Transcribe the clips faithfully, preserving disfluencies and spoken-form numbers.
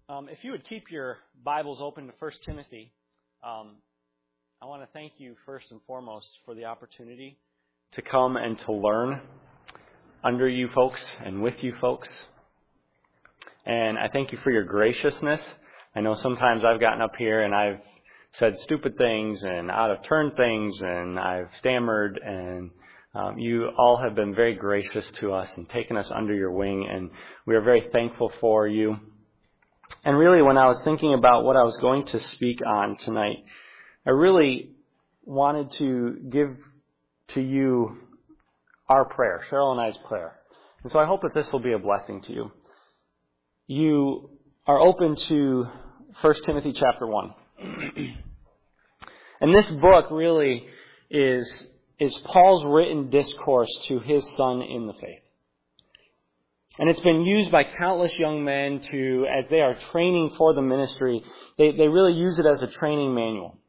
Um, if you would keep your Bibles open to First Timothy, um, I want to thank you first and foremost for the opportunity to come and to learn under you folks and with you folks. And I thank you for your graciousness. I know sometimes I've gotten up here and I've said stupid things and out of turn things and I've stammered, and um, you all have been very gracious to us and taken us under your wing, and we are very thankful for you. And really, when I was thinking about what I was going to speak on tonight, I really wanted to give to you our prayer, Cheryl and I's prayer. And so I hope that this will be a blessing to you. You are open to First Timothy chapter one. And this book really is, is Paul's written discourse to his son in the faith. And it's been used by countless young men to, as they are training for the ministry, they, they really use it as a training manual.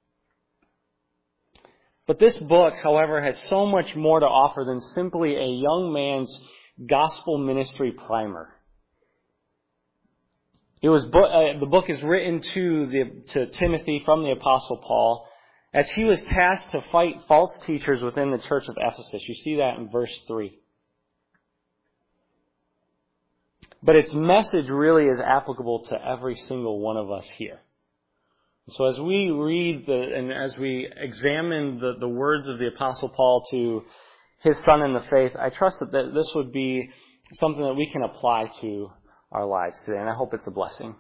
But this book, however, has so much more to offer than simply a young man's gospel ministry primer. It was uh, the book is written to the to Timothy from the Apostle Paul as he was tasked to fight false teachers within the church of Ephesus. You see that in verse three. But its message really is applicable to every single one of us here. So as we read the, and as we examine the, the words of the Apostle Paul to his son in the faith, I trust that this would be something that we can apply to our lives today, and I hope it's a blessing.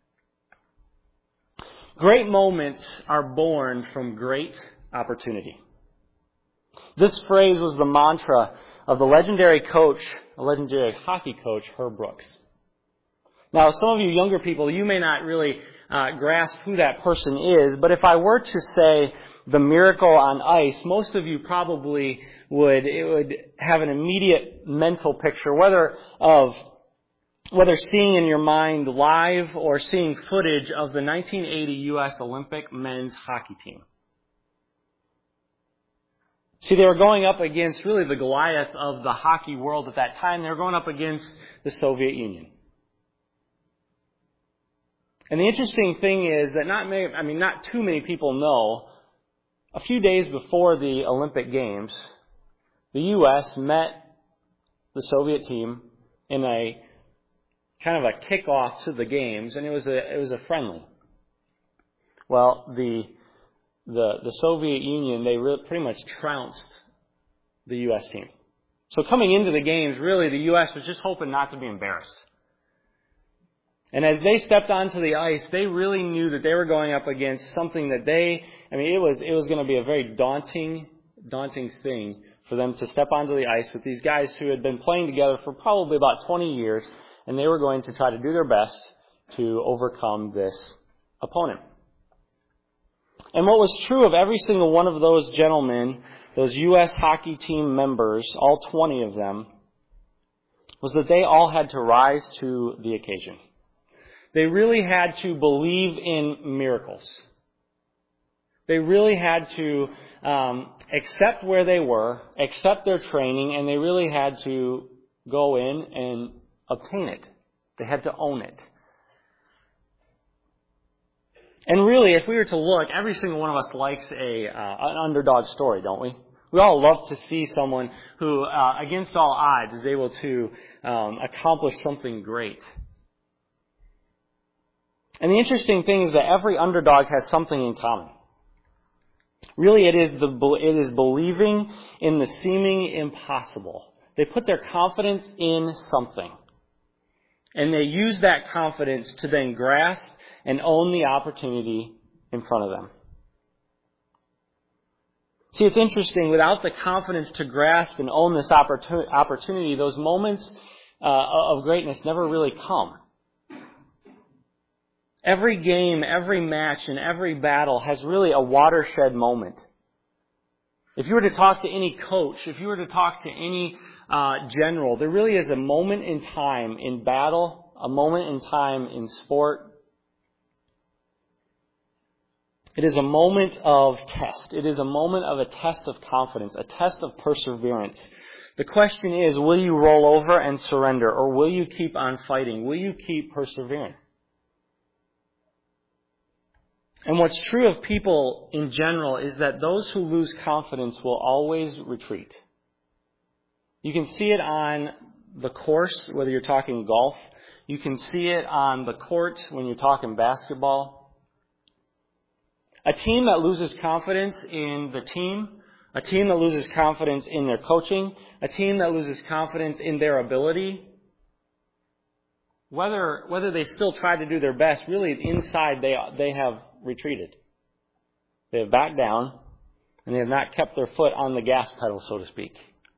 Great moments are born from great opportunity. This phrase was the mantra of the legendary coach, a legendary hockey coach, Herb Brooks. Now, some of you younger people, you may not really uh, grasp who that person is, but if I were to say the miracle on ice, most of you probably would, it would have an immediate mental picture, whether of whether seeing in your mind live or seeing footage of the nineteen eighty U S Olympic men's hockey team. See, they were going up against really the Goliath of the hockey world at that time. They were going up against the Soviet Union. And the interesting thing is that not many, I mean, not too many people know, a few days before the Olympic Games, the U S met the Soviet team in a kind of a kickoff to the games, and it was a it was a friendly. Well, the The, the Soviet Union, they really pretty much trounced the U S team. So coming into the games, really the U S was just hoping not to be embarrassed. And as they stepped onto the ice, they really knew that they were going up against something that they, I mean, it was, it was going to be a very daunting, daunting thing for them to step onto the ice with these guys who had been playing together for probably about twenty years, and they were going to try to do their best to overcome this opponent. And what was true of every single one of those gentlemen, those U S hockey team members, all twenty of them, was that they all had to rise to the occasion. They really had to believe in miracles. They really had to um, accept where they were, accept their training, and they really had to go in and obtain it. They had to own it. And really, if we were to look, every single one of us likes a uh, an underdog story, don't we? We all love to see someone who, uh, against all odds, is able to um, accomplish something great. And the interesting thing is that every underdog has something in common. Really, it is the it is believing in the seeming impossible. They put their confidence in something, and they use that confidence to then grasp and own the opportunity in front of them. See, it's interesting. Without the confidence to grasp and own this opportunity, those moments uh, of greatness never really come. Every game, every match, and every battle has really a watershed moment. If you were to talk to any coach, if you were to talk to any uh, general, there really is a moment in time in battle, a moment in time in sport. It is a moment of test. It is a moment of a test of confidence, a test of perseverance. The question is, will you roll over and surrender, or will you keep on fighting? Will you keep persevering? And what's true of people in general is that those who lose confidence will always retreat. You can see it on the course, whether you're talking golf. You can see it on the court when you're talking basketball. A team that loses confidence in the team, a team that loses confidence in their coaching, a team that loses confidence in their ability, whether whether they still try to do their best, really inside they they have retreated. They have backed down, and they have not kept their foot on the gas pedal, so to speak.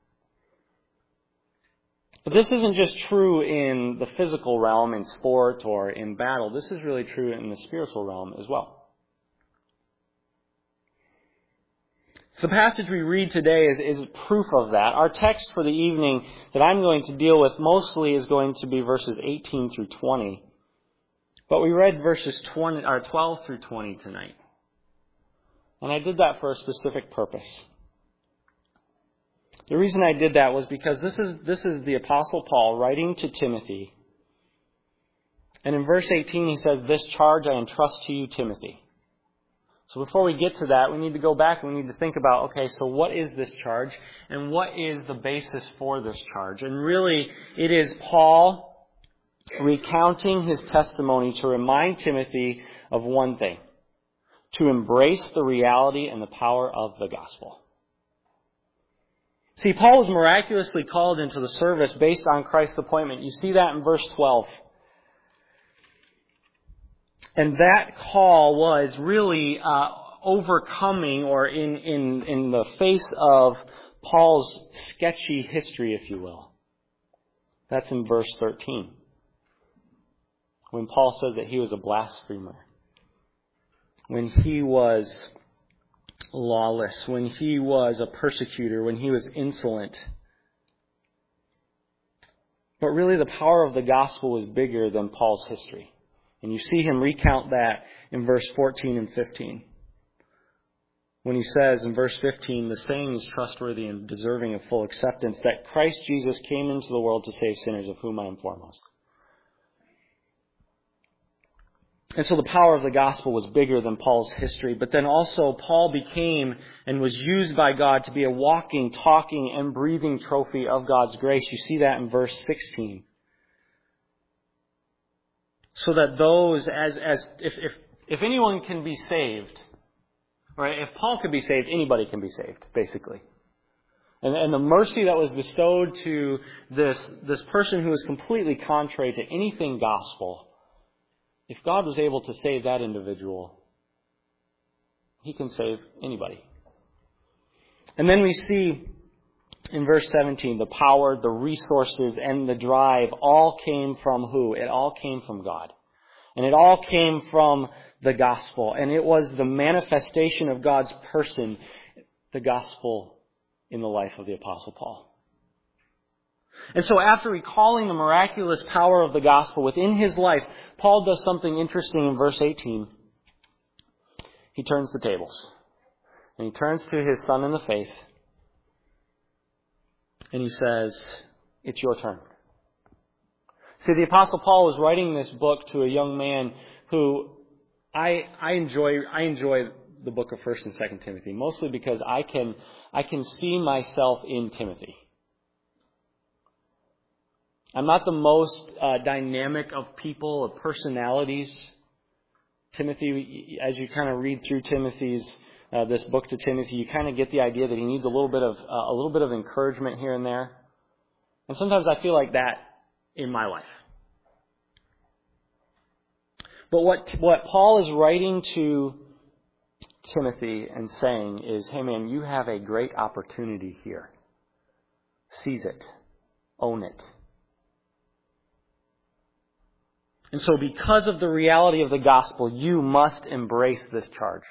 But this isn't just true in the physical realm, in sport or in battle. This is really true in the spiritual realm as well. So the passage we read today is, is proof of that. Our text for the evening that I'm going to deal with mostly is going to be verses eighteen through twenty. But we read verses twenty, or twelve through twenty tonight. And I did that for a specific purpose. The reason I did that was because this is this is the Apostle Paul writing to Timothy. And in verse eighteen he says, "This charge I entrust to you, Timothy." So before we get to that, we need to go back and we need to think about, okay, so what is this charge? And what is the basis for this charge? And really, it is Paul recounting his testimony to remind Timothy of one thing: to embrace the reality and the power of the gospel. See, Paul was miraculously called into the service based on Christ's appointment. You see that in verse twelve. And that call was really uh, overcoming, or in, in, in the face of Paul's sketchy history, if you will. That's in verse thirteen. When Paul says that he was a blasphemer. When he was lawless. When he was a persecutor. When he was insolent. But really the power of the gospel was bigger than Paul's history. And you see him recount that in verse fourteen and fifteen. When he says in verse fifteen, "The saying is trustworthy and deserving of full acceptance, that Christ Jesus came into the world to save sinners, of whom I am foremost." And so the power of the gospel was bigger than Paul's history. But then also Paul became and was used by God to be a walking, talking, and breathing trophy of God's grace. You see that in verse sixteen. So that those, as as if, if if anyone can be saved, right? If Paul could be saved, anybody can be saved, basically. And, and the mercy that was bestowed to this this person who was completely contrary to anything gospel, if God was able to save that individual, He can save anybody. And then we see in verse seventeen, the power, the resources, and the drive all came from who? It all came from God. And it all came from the gospel. And it was the manifestation of God's person, the gospel in the life of the Apostle Paul. And so after recalling the miraculous power of the gospel within his life, Paul does something interesting in verse eighteen. He turns the tables. And he turns to his son in the faith. And he says, "It's your turn." See, the Apostle Paul was writing this book to a young man who I I enjoy I enjoy the book of First and Second Timothy, mostly because I can I can see myself in Timothy. I'm not the most uh, dynamic of people, of personalities. Timothy, as you kind of read through Timothy's Uh, this book to Timothy, you kind of get the idea that he needs a little bit of uh, a little bit of encouragement here and there. And sometimes I feel like that in my life. But what what Paul is writing to Timothy and saying is, "Hey man, you have a great opportunity here. Seize it. Own it." And so because of the reality of the gospel, you must embrace this charge.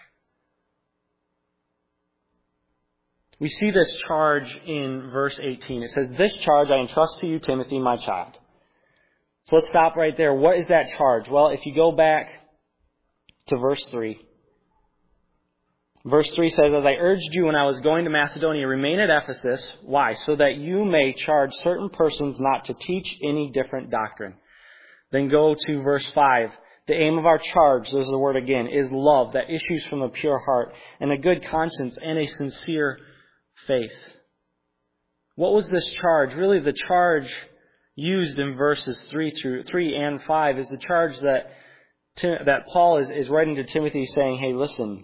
We see this charge in verse eighteen. It says, "This charge I entrust to you, Timothy, my child." So let's stop right there. What is that charge? Well, if you go back to verse three. Verse three says, "As I urged you when I was going to Macedonia, remain at Ephesus." Why? "So that you may charge certain persons not to teach any different doctrine." Then go to verse five. The aim of our charge, there's the word again, is love that issues from a pure heart and a good conscience and a sincere faith. What was this charge? Really, the charge used in verses three through three and five is the charge that that Paul is, is writing to Timothy, saying, "Hey, listen,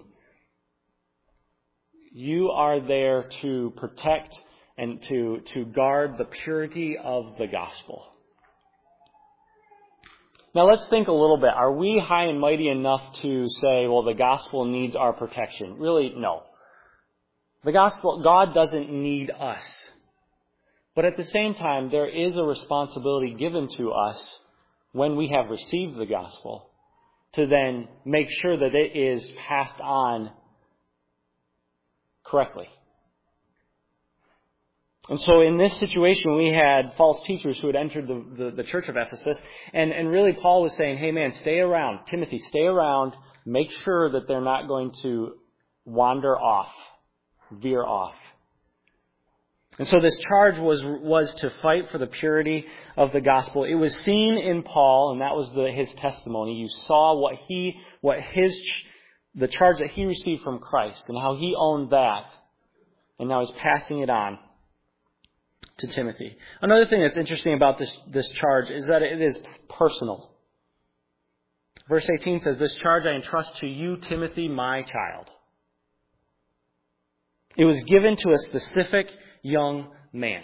you are there to protect and to to guard the purity of the gospel." Now let's think a little bit. Are we high and mighty enough to say, well, the gospel needs our protection? Really, no. The gospel, God doesn't need us. But at the same time, there is a responsibility given to us when we have received the gospel to then make sure that it is passed on correctly. And so in this situation, we had false teachers who had entered the, the, the church of Ephesus. And, and really Paul was saying, hey man, stay around. Timothy, stay around. Make sure that they're not going to wander off, veer off. And so this charge was was to fight for the purity of the gospel. It was seen in Paul, and that was the, his testimony. You saw what he, what his, the charge that he received from Christ and how he owned that. And now he's passing it on to Timothy. Another thing that's interesting about this, this charge is that it is personal. Verse eighteen says, "This charge I entrust to you, Timothy, my child." It was given to a specific young man.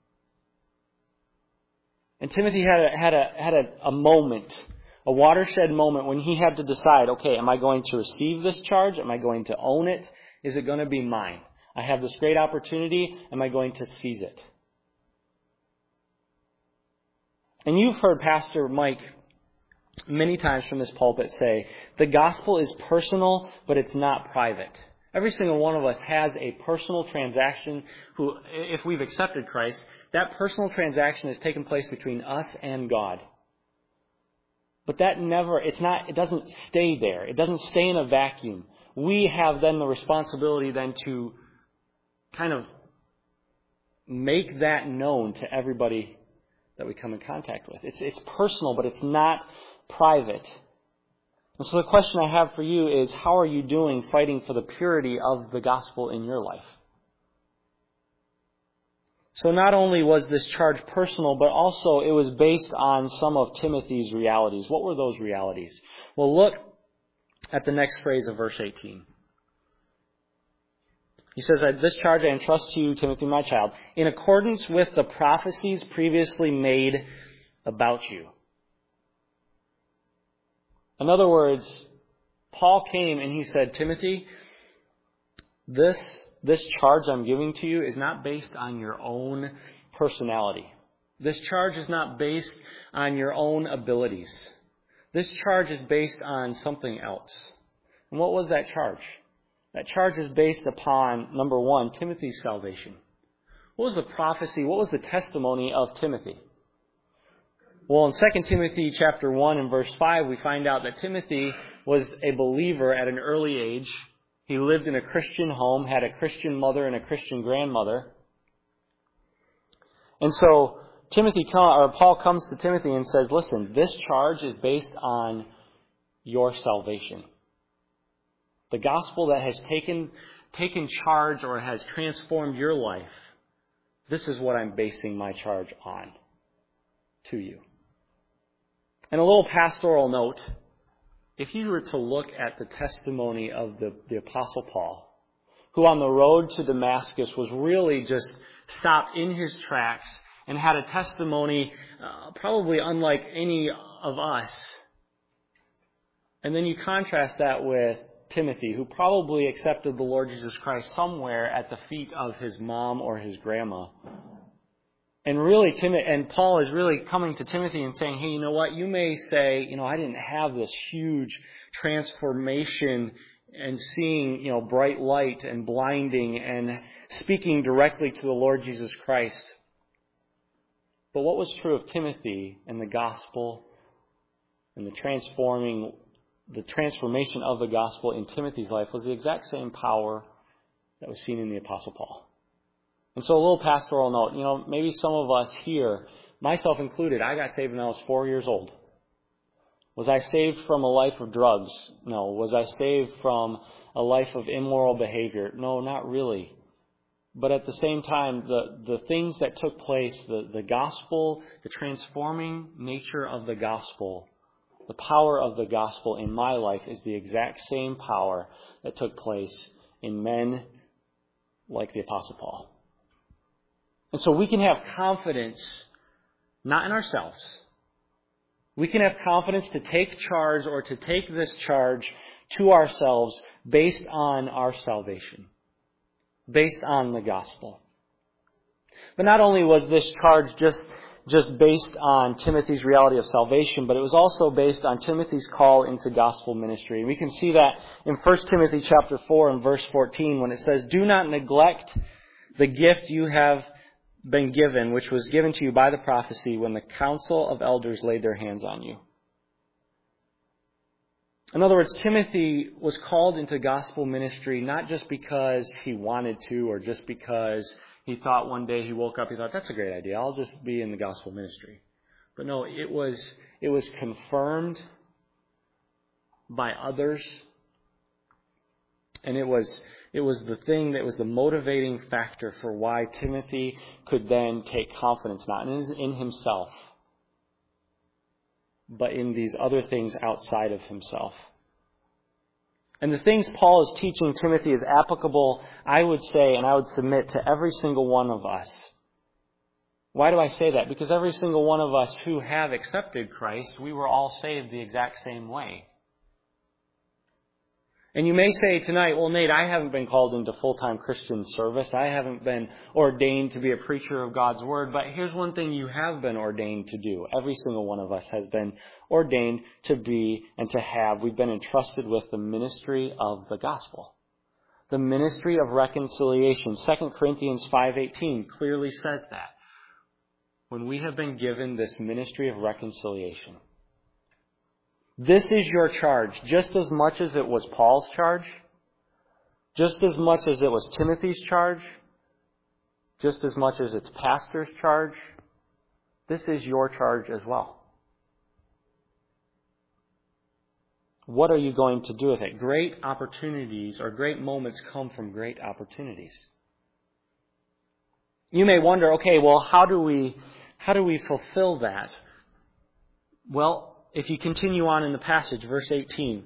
And Timothy had a, had a, had a, a moment, a watershed moment when he had to decide, okay, am I going to receive this charge? Am I going to own it? Is it going to be mine? I have this great opportunity. Am I going to seize it? And you've heard Pastor Mike many times from this pulpit say, the gospel is personal, but it's not private. Every single one of us has a personal transaction who, if we've accepted Christ, that personal transaction has taken place between us and God. But that never, it's not, it doesn't stay there. It doesn't stay in a vacuum. We have then the responsibility then to kind of make that known to everybody that we come in contact with. It's, it's personal, but it's not private. And so the question I have for you is, how are you doing fighting for the purity of the gospel in your life? So not only was this charge personal, but also it was based on some of Timothy's realities. What were those realities? Well, look at the next phrase of verse eighteen. He says, "This charge I entrust to you, Timothy, my child, in accordance with the prophecies previously made about you." In other words, Paul came and he said, Timothy, this, this charge I'm giving to you is not based on your own personality. This charge is not based on your own abilities. This charge is based on something else. And what was that charge? That charge is based upon, number one, Timothy's salvation. What was the prophecy? What was the testimony of Timothy? Well, in Second Timothy chapter one and verse five, we find out that Timothy was a believer at an early age. He lived in a Christian home, had a Christian mother and a Christian grandmother. And so Timothy, or Paul comes to Timothy and says, listen, this charge is based on your salvation. The gospel that has taken, taken charge or has transformed your life, this is what I'm basing my charge on to you. And a little pastoral note, if you were to look at the testimony of the, the Apostle Paul, who on the road to Damascus was really just stopped in his tracks and had a testimony uh, probably unlike any of us. And then you contrast that with Timothy, who probably accepted the Lord Jesus Christ somewhere at the feet of his mom or his grandma. And really, Tim, and Paul is really coming to Timothy and saying, hey, you know what? You may say, you know, I didn't have this huge transformation and seeing, you know, bright light and blinding and speaking directly to the Lord Jesus Christ. But what was true of Timothy and the gospel and the transforming, the transformation of the gospel in Timothy's life was the exact same power that was seen in the Apostle Paul. And so a little pastoral note, you know, maybe some of us here, myself included, I got saved when I was four years old. Was I saved from a life of drugs? No. Was I saved from a life of immoral behavior? No, not really. But at the same time, the, the things that took place, the, the gospel, the transforming nature of the gospel, the power of the gospel in my life is the exact same power that took place in men like the Apostle Paul. And so we can have confidence, not in ourselves. We can have confidence to take charge or to take this charge to ourselves based on our salvation, based on the gospel. But not only was this charge just, just based on Timothy's reality of salvation, but it was also based on Timothy's call into gospel ministry. We can see that in First Timothy chapter four and verse fourteen when it says, "Do not neglect the gift you have been given, which was given to you by the prophecy when the council of elders laid their hands on you." In other words, Timothy was called into gospel ministry not just because he wanted to or just because he thought one day he woke up, he thought, that's a great idea, I'll just be in the gospel ministry. But no, it was, it was confirmed by others. And it was, it was the thing that was the motivating factor for why Timothy could then take confidence, not in, in himself, but in these other things outside of himself. And the things Paul is teaching Timothy is applicable, I would say, and I would submit to every single one of us. Why do I say that? Because every single one of us who have accepted Christ, we were all saved the exact same way. And you may say tonight, well, Nate, I haven't been called into full-time Christian service. I haven't been ordained to be a preacher of God's Word. But here's one thing you have been ordained to do. Every single one of us has been ordained to be and to have. We've been entrusted with the ministry of the gospel. The ministry of reconciliation. Second Corinthians five eighteen clearly says that. When we have been given this ministry of reconciliation. This is your charge, just as much as it was Paul's charge, just as much as it was Timothy's charge, just as much as it's pastor's charge. This is your charge as well. What are you going to do with it? Great opportunities or great moments come from great opportunities. You may wonder, okay, well, how do we, how do we fulfill that? Well, if you continue on in the passage, verse eighteen.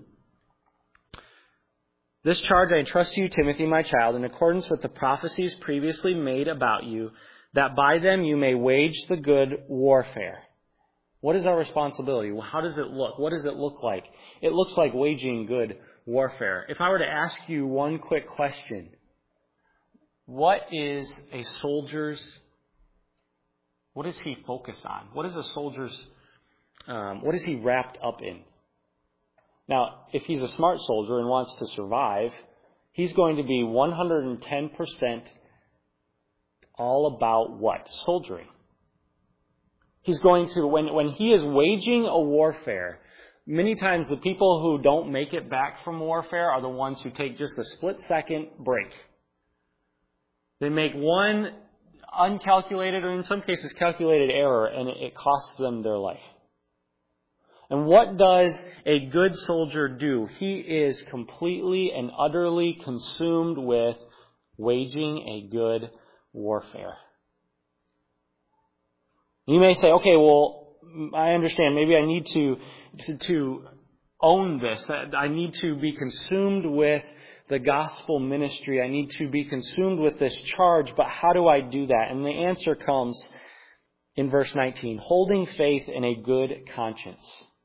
"This charge I entrust to you, Timothy, my child, in accordance with the prophecies previously made about you, that by them you may wage the good warfare." What is our responsibility? Well, how does it look? What does it look like? It looks like waging good warfare. If I were to ask you one quick question, what is a soldier's, what does he focus on? What is a soldier's Um, what is he wrapped up in? Now, if he's a smart soldier and wants to survive, he's going to be one hundred ten percent all about what? Soldiering. He's going to, when, when he is waging a warfare, many times the people who don't make it back from warfare are the ones who take just a split second break. They make one uncalculated, or in some cases calculated error, and it, it costs them their life. And what does a good soldier do? He is completely and utterly consumed with waging a good warfare. You may say, okay, well, I understand. Maybe I need to, to, to own this. I need to be consumed with the gospel ministry. I need to be consumed with this charge. But how do I do that? And the answer comes in verse nineteen. Holding faith in a good conscience.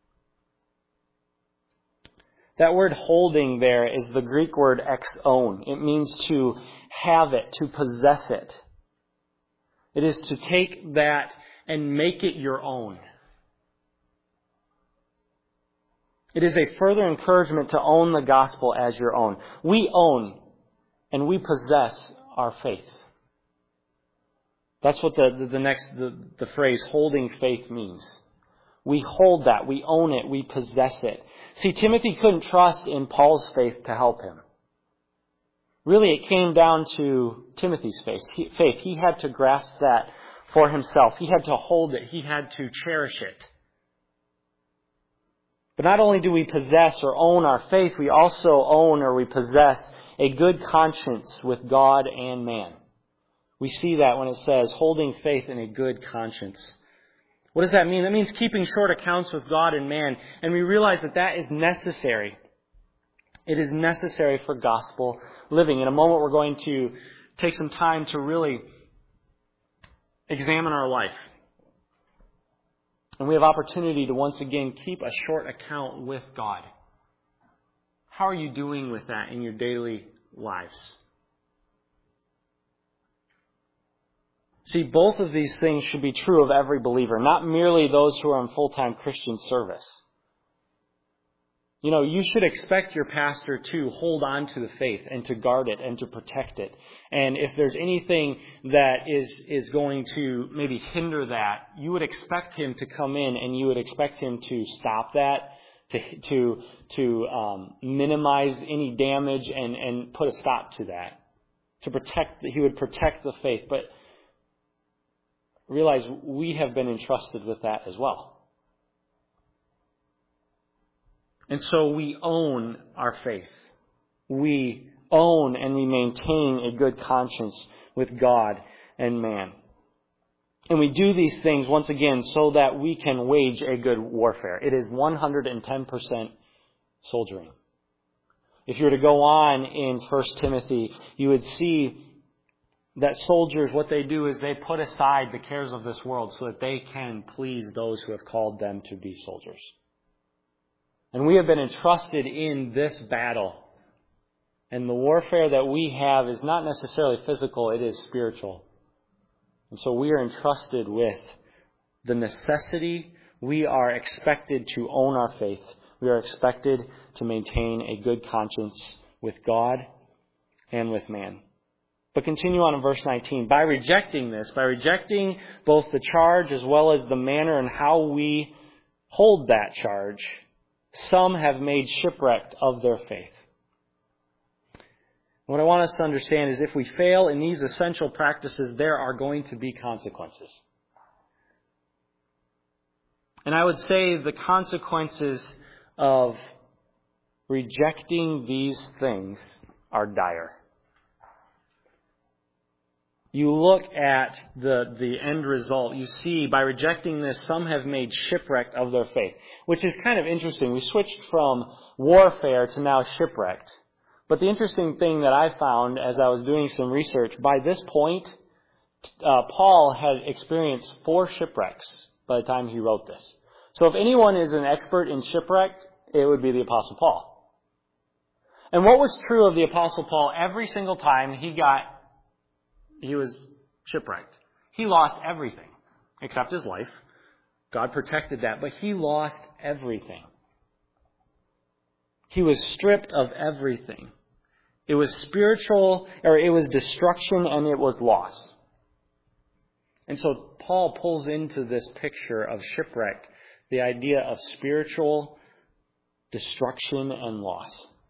That word holding there is the Greek word exon. It means to have it, to possess it. It is to take that and make it your own. It is a further encouragement to own the gospel as your own. We own and we possess our faith. That's what the, the, the next, the, the phrase holding faith means. We hold that, we own it, we possess it. See, Timothy couldn't trust in Paul's faith to help him. Really, it came down to Timothy's faith. He, faith. He had to grasp that for himself. He had to hold it. He had to cherish it. But not only do we possess or own our faith, we also own or we possess a good conscience with God and man. We see that when it says holding faith in a good conscience. What does that mean? That means keeping short accounts with God and man. And we realize that that is necessary. It is necessary for gospel living. In a moment, we're going to take some time to really examine our life. And we have opportunity to once again keep a short account with God. How are you doing with that in your daily lives? See, both of these things should be true of every believer, not merely those who are in full-time Christian service. You know, you should expect your pastor to hold on to the faith and to guard it and to protect it. And if there's anything that is, is going to maybe hinder that, you would expect him to come in and you would expect him to stop that, to to to um, minimize any damage and, and put a stop to that. To protect, he would protect the faith. But realize we have been entrusted with that as well. And so we own our faith. We own and we maintain a good conscience with God and man. And we do these things, once again, so that we can wage a good warfare. It is one hundred ten percent soldiering. If you were to go on in First Timothy, you would see that soldiers, what they do is they put aside the cares of this world so that they can please those who have called them to be soldiers. And we have been entrusted in this battle. And the warfare that we have is not necessarily physical, it is spiritual. And so we are entrusted with the necessity. We are expected to own our faith. We are expected to maintain a good conscience with God and with man. But continue on in verse nineteen. By rejecting this, by rejecting both the charge as well as the manner and how we hold that charge, some have made shipwreck of their faith. What I want us to understand is if we fail in these essential practices, there are going to be consequences. And I would say the consequences of rejecting these things are dire. You look at the, the end result. You see, by rejecting this, some have made shipwreck of their faith. Which is kind of interesting. We switched from warfare to now shipwrecked. But the interesting thing that I found as I was doing some research, by this point, uh, Paul had experienced four shipwrecks by the time he wrote this. So if anyone is an expert in shipwreck, it would be the Apostle Paul. And what was true of the Apostle Paul, every single time he got He was shipwrecked. He lost everything except his life. God protected that, but he lost everything. He was stripped of everything. It was spiritual, or it was destruction, and it was loss. And so Paul pulls into this picture of shipwreck the idea of spiritual destruction and loss.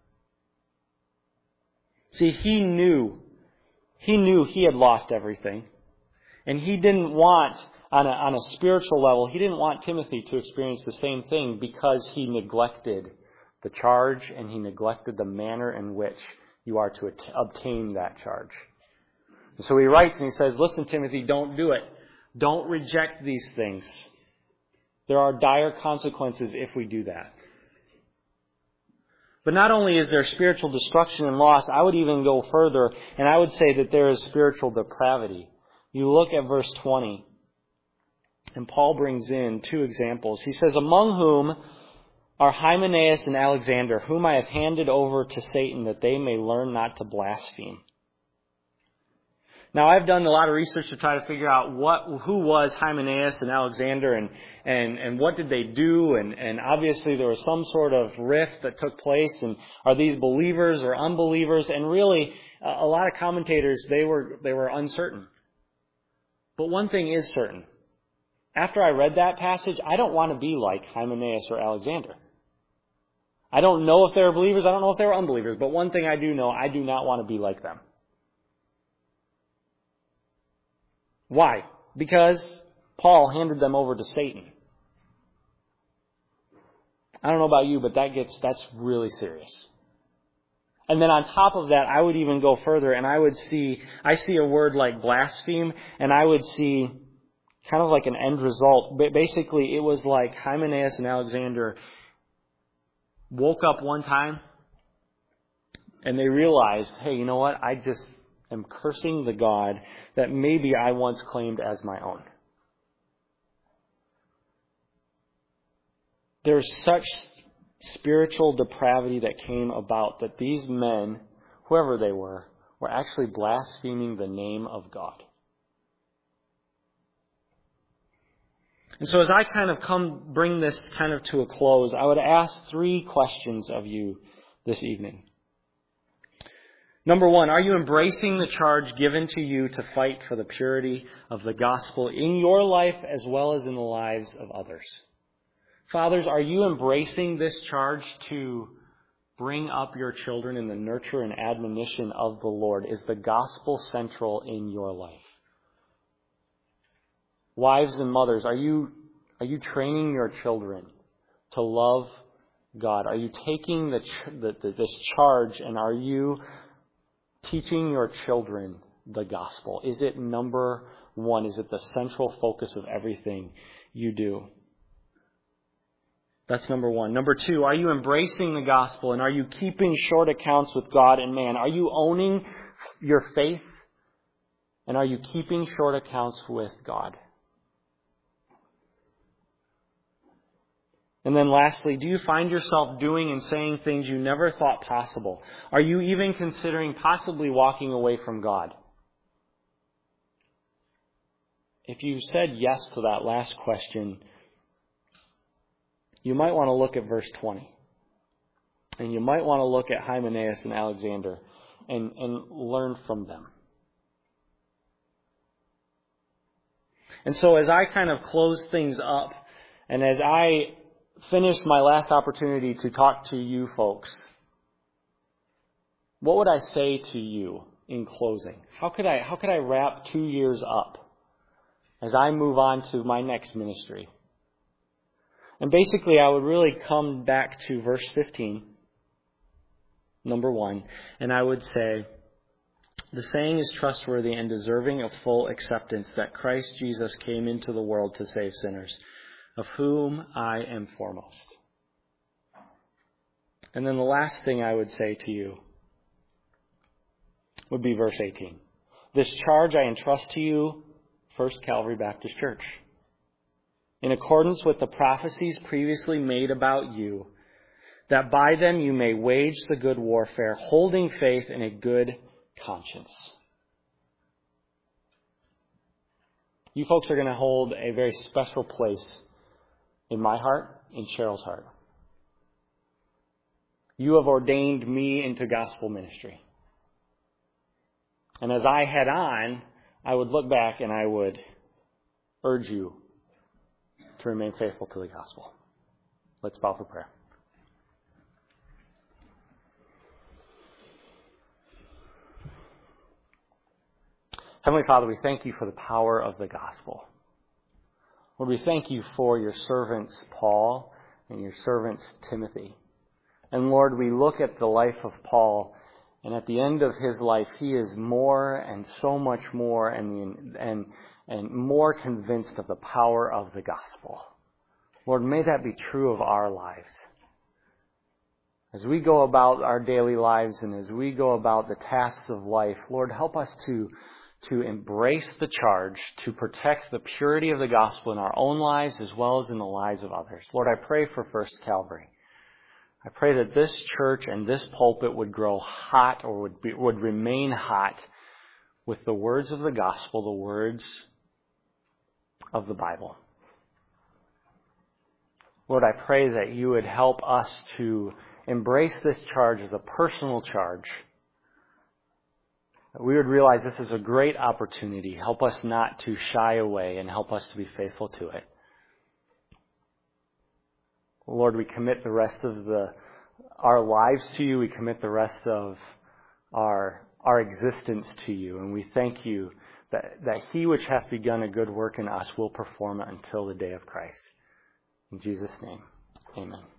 See, he knew He knew he had lost everything. And he didn't want, on a, on a spiritual level, he didn't want Timothy to experience the same thing because he neglected the charge and he neglected the manner in which you are to at- obtain that charge. And so he writes and he says, listen, Timothy, don't do it. Don't reject these things. There are dire consequences if we do that. But not only is there spiritual destruction and loss, I would even go further, and I would say that there is spiritual depravity. You look at verse twenty, and Paul brings in two examples. He says, among whom are Hymenaeus and Alexander, whom I have handed over to Satan, that they may learn not to blaspheme. Now, I've done a lot of research to try to figure out what, who was Hymenaeus and Alexander and, and, and what did they do. And, and obviously there was some sort of rift that took place. And are these believers or unbelievers? And really, a lot of commentators, they were, they were uncertain. But one thing is certain. After I read that passage, I don't want to be like Hymenaeus or Alexander. I don't know if they were believers. I don't know if they were unbelievers. But one thing I do know, I do not want to be like them. Why? Because Paul handed them over to Satan. I don't know about you, but that gets, that's really serious. And then on top of that, I would even go further and I would see, I see a word like blaspheme, and I would see kind of like an end result. But basically, it was like Hymenaeus and Alexander woke up one time and they realized, hey, you know what? I just am cursing the God that maybe I once claimed as my own. There's such spiritual depravity that came about that these men, whoever they were, were actually blaspheming the name of God. And so as I kind of come, bring this kind of to a close, I would ask three questions of you this evening. Number one, are you embracing the charge given to you to fight for the purity of the gospel in your life as well as in the lives of others? Fathers, are you embracing this charge to bring up your children in the nurture and admonition of the Lord? Is the gospel central in your life? Wives and mothers, are you are you training your children to love God? Are you taking the, the, the this charge and are you teaching your children the gospel? Is it number one? Is it the central focus of everything you do? That's number one. Number two, are you embracing the gospel and are you keeping short accounts with God and man? Are you owning your faith and are you keeping short accounts with God? And then lastly, do you find yourself doing and saying things you never thought possible? Are you even considering possibly walking away from God? If you said yes to that last question, you might want to look at verse twenty. And you might want to look at Hymenaeus and Alexander and, and learn from them. And so as I kind of close things up, and as I finish my last opportunity to talk to you folks, what would I say to you in closing? How could I, how could I wrap two years up as I move on to my next ministry? And basically, I would really come back to verse fifteen, number one, and I would say, the saying is trustworthy and deserving of full acceptance that Christ Jesus came into the world to save sinners, of whom I am foremost. And then the last thing I would say to you would be verse eighteen. This charge I entrust to you, First Calvary Baptist Church, in accordance with the prophecies previously made about you, that by them you may wage the good warfare, holding faith in a good conscience. You folks are going to hold a very special place in my heart, in Cheryl's heart. You have ordained me into gospel ministry. And as I head on, I would look back and I would urge you to remain faithful to the gospel. Let's bow for prayer. Heavenly Father, we thank you for the power of the gospel. Lord, we thank you for your servants Paul and your servants Timothy. And Lord, we look at the life of Paul, and at the end of his life, he is more and so much more and, and, and more convinced of the power of the gospel. Lord, may that be true of our lives. As we go about our daily lives and as we go about the tasks of life, Lord, help us to to embrace the charge to protect the purity of the gospel in our own lives as well as in the lives of others. Lord, I pray for First Calvary. I pray that this church and this pulpit would grow hot or would be, would remain hot with the words of the gospel, the words of the Bible. Lord, I pray that you would help us to embrace this charge as a personal charge. We would realize this is a great opportunity. Help us not to shy away and help us to be faithful to it. Lord, we commit the rest of the our lives to you. We commit the rest of our our existence to you. And we thank you that, that he which hath begun a good work in us will perform it until the day of Christ. In Jesus' name, amen.